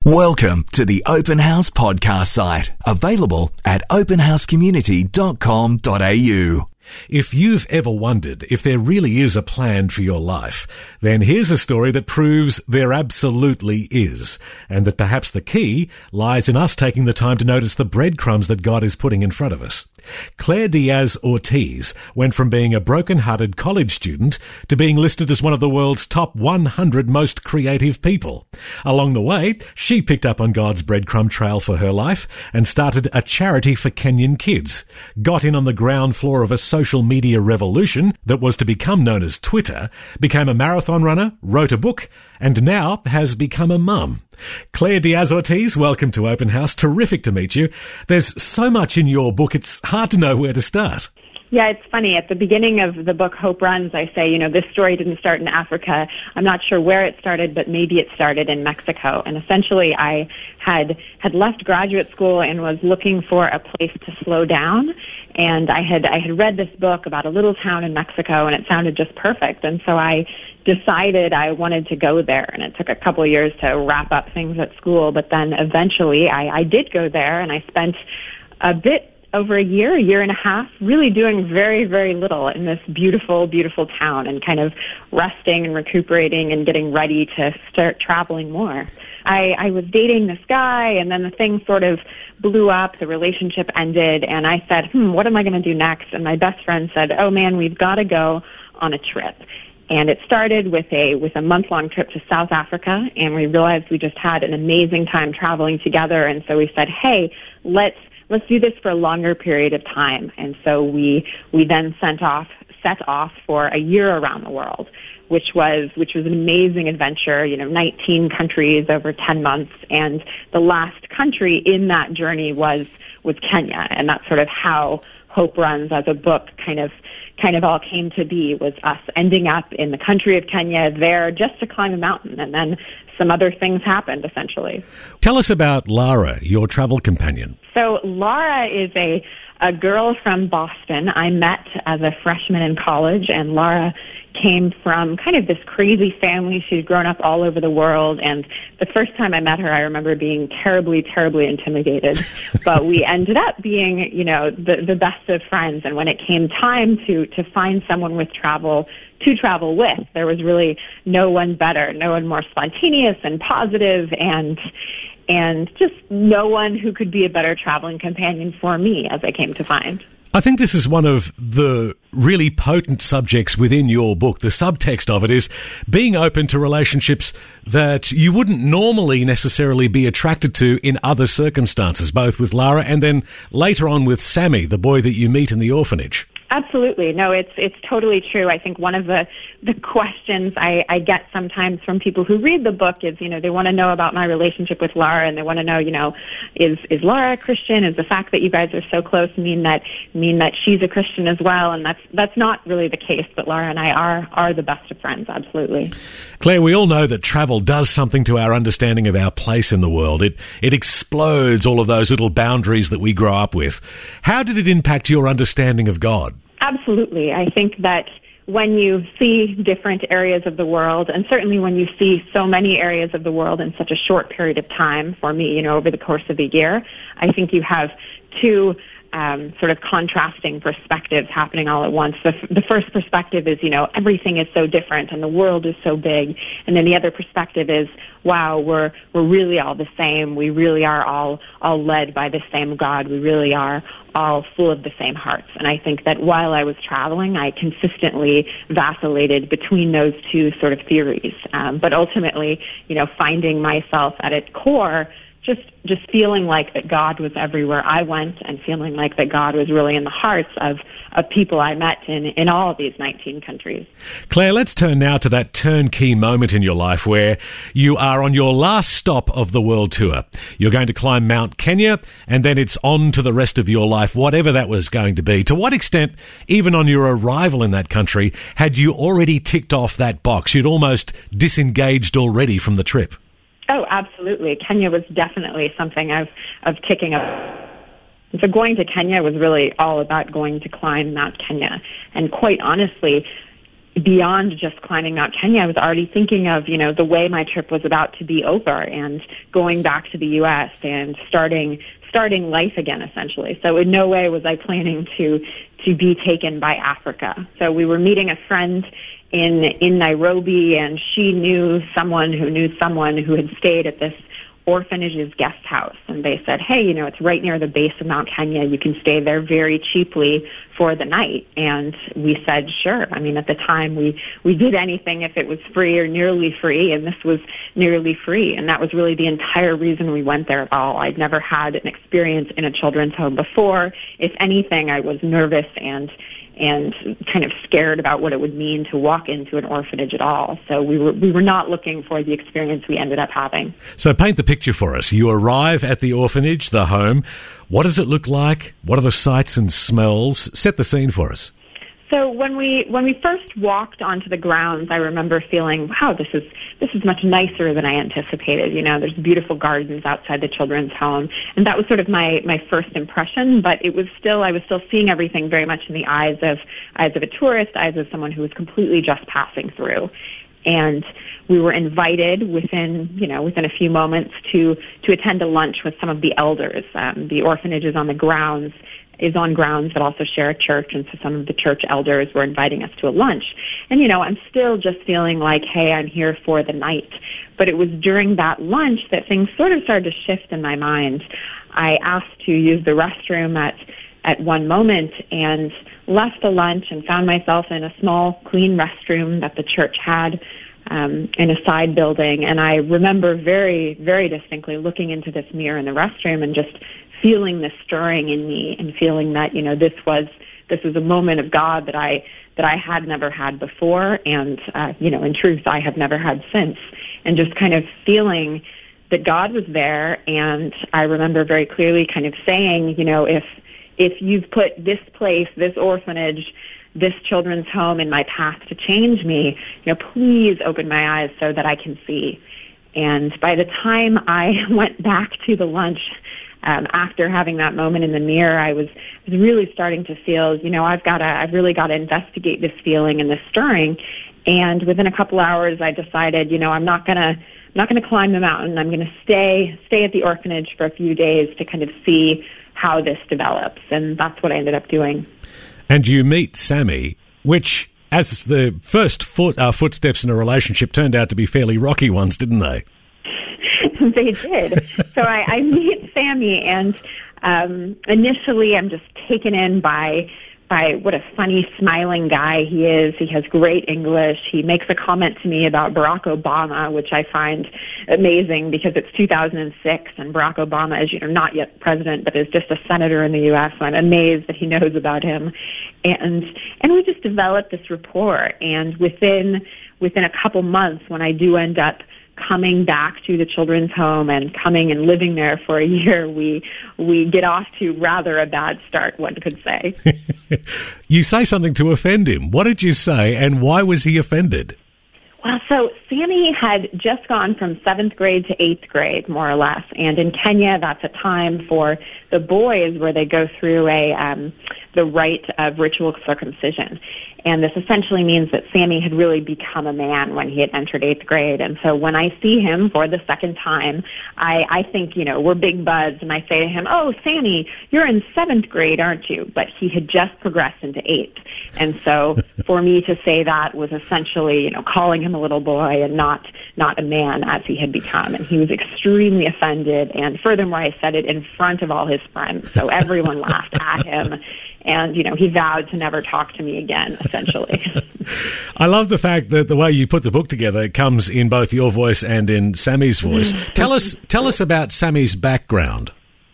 Welcome to the Open House podcast site, available at openhousecommunity.com.au. If you've ever wondered if there really is a plan for your life, then here's a story that proves there absolutely is, and that perhaps the key lies in us taking the time to notice the breadcrumbs that God is putting in front of us. Claire Diaz-Ortiz went from being a broken-hearted college student to being listed as one of the world's top 100 most creative people. Along the way, she picked up on God's breadcrumb trail for her life and started a charity for Kenyan kids, got in on the ground floor of a social media revolution that was to become known as Twitter, became a marathon runner, wrote a book, and now has become a mum. Claire Diaz-Ortiz, welcome to Open House. Terrific to meet you. There's so much in your book, it's hard to know where to start. Yeah, it's funny. At the beginning of the book, Hope Runs, I say, this story didn't start in Africa. I'm not sure where it started, but maybe it started in Mexico. And essentially, I had left graduate school and was looking for a place to slow down. And I had read this book about a little town in Mexico, and it sounded just perfect. And so I decided I wanted to go there. And it took a couple of years to wrap up things at school. But then eventually I did go there, and I spent a bit over a year and a half, really doing very, very little in this beautiful, beautiful town and kind of resting and recuperating and getting ready to start traveling more. I was dating this guy, and then the thing sort of blew up, the relationship ended, and I said, what am I going to do next? And my best friend said, oh man, we've got to go on a trip. And it started with a month-long trip to South Africa, and we realized we just had an amazing time traveling together, and so we said, hey, let's do this for a longer period of time. And so we then set off for a year around the world, which was an amazing adventure, 19 countries over 10 months. And the last country in that journey was Kenya. And that's sort of how Hope Runs as a book kind of all came to be, was us ending up in the country of Kenya there just to climb a mountain. And then some other things happened, essentially. Tell us about Lara, your travel companion. So Lara is a girl from Boston I met as a freshman in college, and Lara came from kind of this crazy family. She'd grown up all over the world, and the first time I met her, I remember being terribly, terribly intimidated. But we ended up being, the best of friends. And when it came time to find someone to travel with, there was really no one better, no one more spontaneous and positive, and just no one who could be a better traveling companion for me, as I came to find. I think this is one of the really potent subjects within your book. The subtext of it is being open to relationships that you wouldn't normally necessarily be attracted to in other circumstances, both with Lara and then later on with Sammy, the boy that you meet in the orphanage. Absolutely. No, it's totally true. I think one of the questions I get sometimes from people who read the book is, they want to know about my relationship with Lara, and they want to know, is Lara a Christian? Is the fact that you guys are so close mean that she's a Christian as well? And that's not really the case, but Lara and I are the best of friends, absolutely. Claire, we all know that travel does something to our understanding of our place in the world. It explodes all of those little boundaries that we grow up with. How did it impact your understanding of God? Absolutely. I think that when you see different areas of the world, and certainly when you see so many areas of the world in such a short period of time, for me, over the course of a year, I think you have two sort of contrasting perspectives happening all at once. The first perspective is, everything is so different and the world is so big. And then the other perspective is, wow, we're really all the same. We really are all led by the same God. We really are all full of the same hearts. And I think that while I was traveling, I consistently vacillated between those two sort of theories. But ultimately, finding myself at its core, just feeling like that God was everywhere I went, and feeling like that God was really in the hearts of people I met in all of these 19 countries. Claire, let's turn now to that turnkey moment in your life where you are on your last stop of the world tour. You're going to climb Mount Kenya, and then it's on to the rest of your life, whatever that was going to be. To what extent, even on your arrival in that country, had you already ticked off that box? You'd almost disengaged already from the trip. Oh, absolutely. Kenya was definitely something of ticking up. So going to Kenya was really all about going to climb Mount Kenya. And quite honestly, beyond just climbing Mount Kenya, I was already thinking of, the way my trip was about to be over and going back to the U.S. and starting life again, essentially. So in no way was I planning to be taken by Africa. So we were meeting a friend in Nairobi, and she knew someone who had stayed at this orphanage's guest house, and they said, hey, it's right near the base of Mount Kenya. You can stay there very cheaply for the night. And we said, sure. I mean, at the time, we did anything if it was free or nearly free, and this was nearly free. And that was really the entire reason we went there at all. I'd never had an experience in a children's home before. If anything, I was nervous and kind of scared about what it would mean to walk into an orphanage at all. So we were not looking for the experience we ended up having. So paint the picture for us. You arrive at the orphanage, the home. What does it look like? What are the sights and smells? Set the scene for us. So when we first walked onto the grounds, I remember feeling, wow, this is much nicer than I anticipated. There's beautiful gardens outside the children's home, and that was sort of my first impression. But I was still seeing everything very much in the eyes of a tourist, eyes of someone who was completely just passing through. And we were invited within a few moments to attend a lunch with some of the elders. The orphanage is on grounds that also share a church, and so some of the church elders were inviting us to a lunch. And, I'm still just feeling like, hey, I'm here for the night. But it was during that lunch that things sort of started to shift in my mind. I asked to use the restroom at one moment and left the lunch and found myself in a small, clean restroom that the church had in a side building. And I remember very, very distinctly looking into this mirror in the restroom and just feeling this stirring in me and feeling that, this was a moment of God that I had never had before. And, in truth, I have never had since. And just kind of feeling that God was there. And I remember very clearly kind of saying, if you've put this place, this orphanage, this children's home in my path to change me, please open my eyes so that I can see. And by the time I went back to the lunch, after having that moment in the mirror, I was really starting to feel, I've really got to investigate this feeling and this stirring. And within a couple hours, I decided, I'm not going to climb the mountain. I'm going to stay at the orphanage for a few days to kind of see how this develops. And that's what I ended up doing. And you meet Sammy, which, as the first footsteps in a relationship, turned out to be fairly rocky ones, didn't they? They did. So I meet Sammy, and initially I'm just taken in by what a funny, smiling guy he is. He has great English. He makes a comment to me about Barack Obama, which I find amazing because it's 2006, and Barack Obama is, not yet president, but is just a senator in the U.S., so I'm amazed that he knows about him. And we just developed this rapport, and within a couple months, when I do end up coming back to the children's home and coming and living there for a year, we get off to rather a bad start, one could say. You say something to offend him. What did you say, and why was he offended? Well, so Sammy had just gone from 7th grade to 8th grade, more or less. And in Kenya, that's a time for the boys where they go through the rite of ritual circumcision. And this essentially means that Sammy had really become a man when he had entered 8th grade. And so when I see him for the second time, I think, we're big buds, and I say to him, oh, Sammy, you're in 7th grade, aren't you? But he had just progressed into 8th. And so for me to say that was essentially, calling him a little boy and not a man as he had become. And he was extremely offended. And furthermore, I said it in front of all his friends. So everyone laughed at him. And, he vowed to never talk to me again, essentially. I love the fact that the way you put the book together comes in both your voice and in Sammy's voice. Tell us about Sammy's background.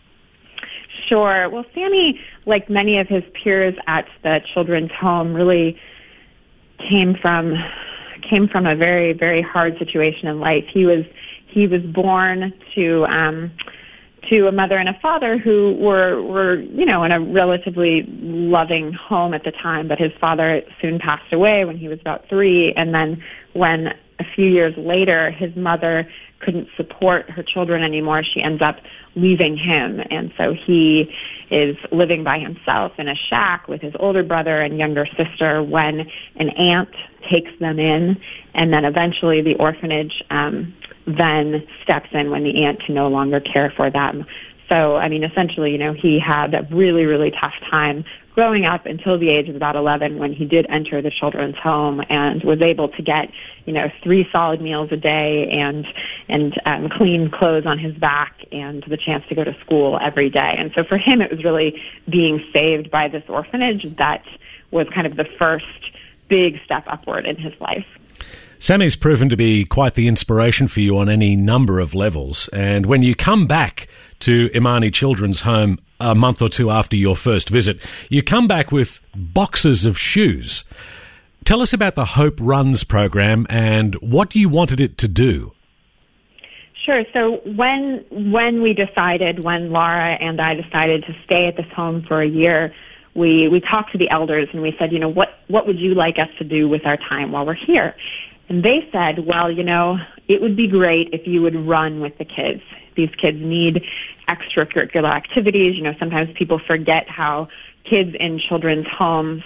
Sure. Well, Sammy, like many of his peers at the children's home, really came from a very, very hard situation in life. He was born to a mother and a father who were in a relatively loving home at the time, but his father soon passed away when he was about 3, and then when a few years later his mother couldn't support her children anymore, she ends up leaving him, and so he is living by himself in a shack with his older brother and younger sister when an aunt takes them in, and then eventually the orphanage then steps in when the aunt can no longer care for them. So, I mean, essentially, he had a really, really tough time growing up until the age of about 11 when he did enter the children's home and was able to get, 3 solid meals a day and clean clothes on his back and the chance to go to school every day. And so for him, it was really being saved by this orphanage that was kind of the first big step upward in his life. Sammy's proven to be quite the inspiration for you on any number of levels. And when you come back to Imani Children's Home a month or two after your first visit, you come back with boxes of shoes. Tell us about the Hope Runs program and what you wanted it to do. Sure. So when Laura and I decided to stay at this home for a year, we talked to the elders and we said, what would you like us to do with our time while we're here? And they said, well, it would be great if you would run with the kids. These kids need extracurricular activities. Sometimes people forget how kids in children's homes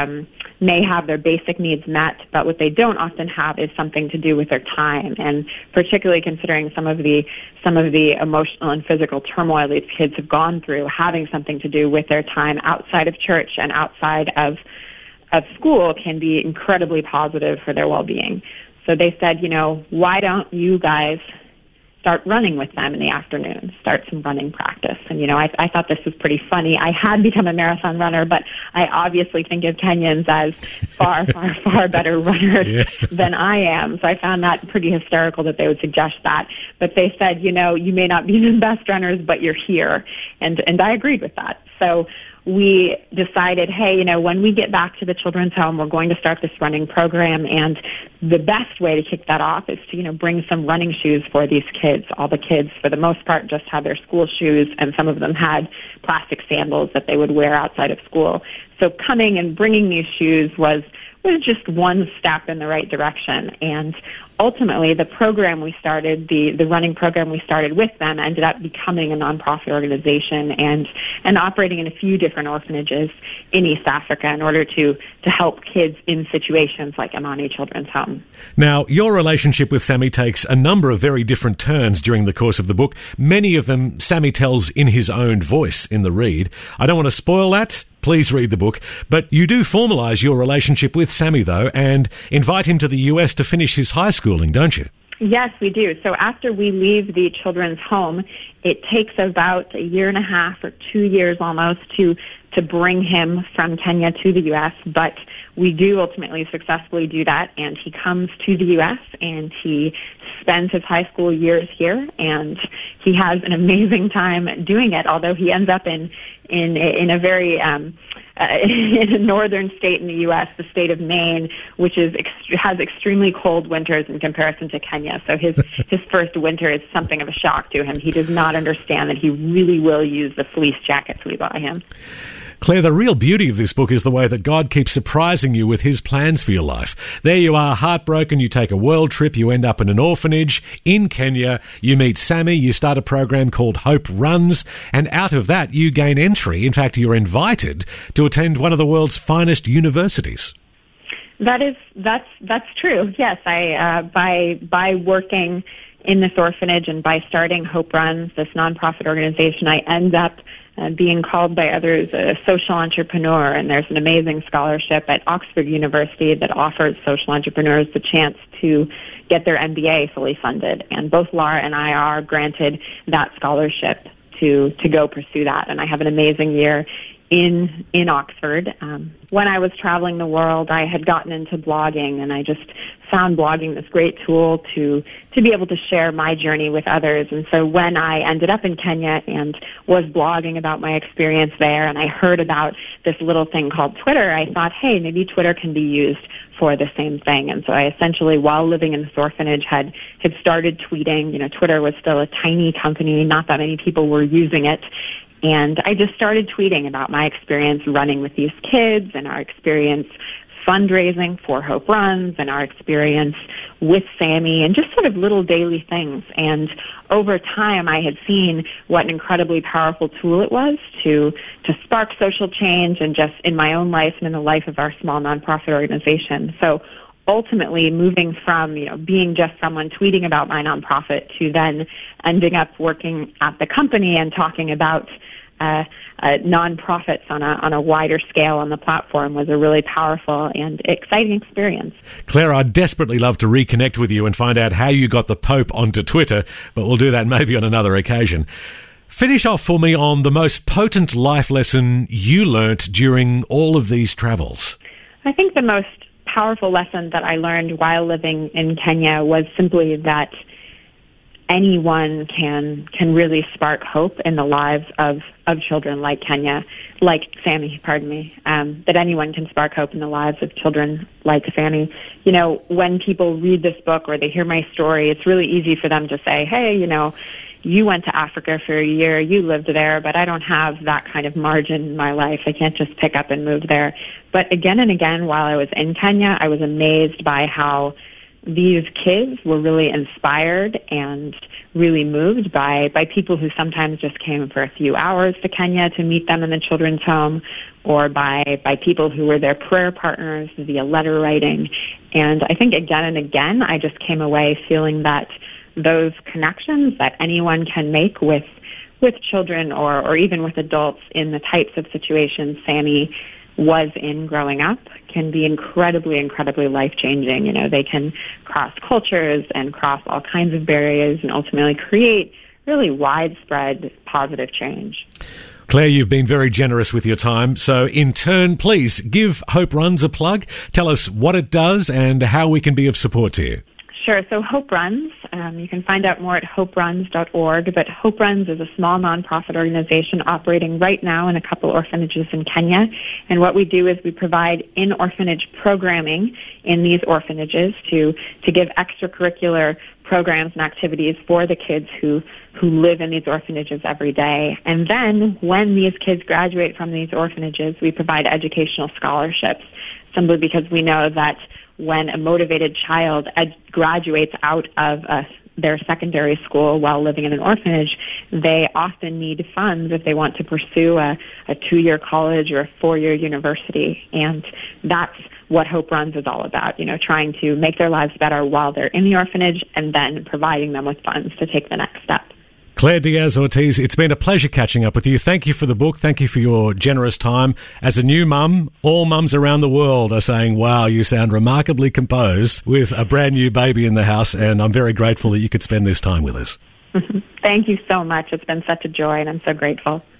may have their basic needs met, but what they don't often have is something to do with their time. And particularly considering some of the emotional and physical turmoil these kids have gone through, having something to do with their time outside of church and outside of school can be incredibly positive for their well-being. So they said, why don't you guys start running with them in the afternoon, start some running practice. And, I thought this was pretty funny. I had become a marathon runner, but I obviously think of Kenyans as far, far, far better runners than I am. So I found that pretty hysterical that they would suggest that. But they said, you may not be the best runners, but you're here. And I agreed with that. So we decided, hey, when we get back to the children's home, we're going to start this running program, and the best way to kick that off is to, bring some running shoes for these kids. All the kids, for the most part, just had their school shoes, and some of them had plastic sandals that they would wear outside of school. So coming and bringing these shoes was just one step in the right direction. And ultimately, the program we started, the running program we started with them, ended up becoming a nonprofit organization and operating in a few different orphanages in East Africa in order to help kids in situations like Imani Children's Home. Now, your relationship with Sammy takes a number of very different turns during the course of the book. Many of them Sammy tells in his own voice in the read. I don't want to spoil that. Please read the book. But you do formalise your relationship with Sammy, though, and invite him to the US to finish his high schooling, don't you? Yes, we do. So after we leave the children's home, it takes about a year and a half or 2 years almost to bring him from Kenya to the U.S., but we do ultimately successfully do that, and he comes to the U.S. and he spends his high school years here, and he has an amazing time doing it, although he ends up in a very in a northern state in the U.S., the state of Maine, which has extremely cold winters in comparison to Kenya. So his first winter is something of a shock to him. He does not understand that he really will use the fleece jackets we buy him. Claire, the real beauty of this book is the way that God keeps surprising you with his plans for your life. There you are, heartbroken, you take a world trip, you end up in an orphanage in Kenya, you meet Sammy, you start a program called Hope Runs, and out of that you gain entry. In fact, you're invited to attend one of the world's finest universities. That's true. Yes, by working in this orphanage and by starting Hope Runs, this nonprofit organization, I end up being called by others a social entrepreneur, and there's an amazing scholarship at Oxford University that offers social entrepreneurs the chance to get their MBA fully funded. And both Laura and I are granted that scholarship to go pursue that. And I have an amazing year in Oxford. When I was traveling the world, I had gotten into blogging, and I just found blogging this great tool to be able to share my journey with others. And so when I ended up in Kenya and was blogging about my experience there, and I heard about this little thing called Twitter, I thought, hey, maybe Twitter can be used for the same thing. And so I essentially, while living in this orphanage, had started tweeting. Twitter was still a tiny company, not that many people were using it. And I just started tweeting about my experience running with these kids and our experience fundraising for Hope Runs and our experience with Sammy and just sort of little daily things. And over time, I had seen what an incredibly powerful tool it was to spark social change and just in my own life and in the life of our small nonprofit organization. So ultimately moving from, being just someone tweeting about my nonprofit to then ending up working at the company and talking about nonprofits on a wider scale on the platform was a really powerful and exciting experience. Claire, I'd desperately love to reconnect with you and find out how you got the Pope onto Twitter, but we'll do that maybe on another occasion. Finish off for me on the most potent life lesson you learnt during all of these travels. I think the most powerful lesson that I learned while living in Kenya was simply that anyone can really spark hope in the lives of children like Sammy, that anyone can spark hope in the lives of children like Sammy. When people read this book or they hear my story, it's really easy for them to say, hey, you went to Africa for a year, you lived there, but I don't have that kind of margin in my life. I can't just pick up and move there. But again and again, while I was in Kenya, I was amazed by how these kids were really inspired and really moved by people who sometimes just came for a few hours to Kenya to meet them in the children's home, or by people who were their prayer partners via letter writing. And I think again and again, I just came away feeling that those connections that anyone can make with children or even with adults in the types of situations Sammy was in growing up can be incredibly, incredibly life-changing. They can cross cultures and cross all kinds of barriers and ultimately create really widespread positive change. Claire, you've been very generous with your time. So in turn, please give Hope Runs a plug. Tell us what it does and how we can be of support to you. Sure. So Hope Runs, you can find out more at hoperuns.org, but Hope Runs is a small nonprofit organization operating right now in a couple orphanages in Kenya. And what we do is we provide in-orphanage programming in these orphanages to give extracurricular programs and activities for the kids who live in these orphanages every day. And then when these kids graduate from these orphanages, we provide educational scholarships, simply because we know that when a motivated child graduates out of their secondary school while living in an orphanage, they often need funds if they want to pursue a 2-year college or a 4-year university. And that's what Hope Runs is all about, trying to make their lives better while they're in the orphanage and then providing them with funds to take the next step. Claire Diaz-Ortiz, it's been a pleasure catching up with you. Thank you for the book. Thank you for your generous time. As a new mum, all mums around the world are saying, wow, you sound remarkably composed with a brand new baby in the house, and I'm very grateful that you could spend this time with us. Thank you so much. It's been such a joy, and I'm so grateful.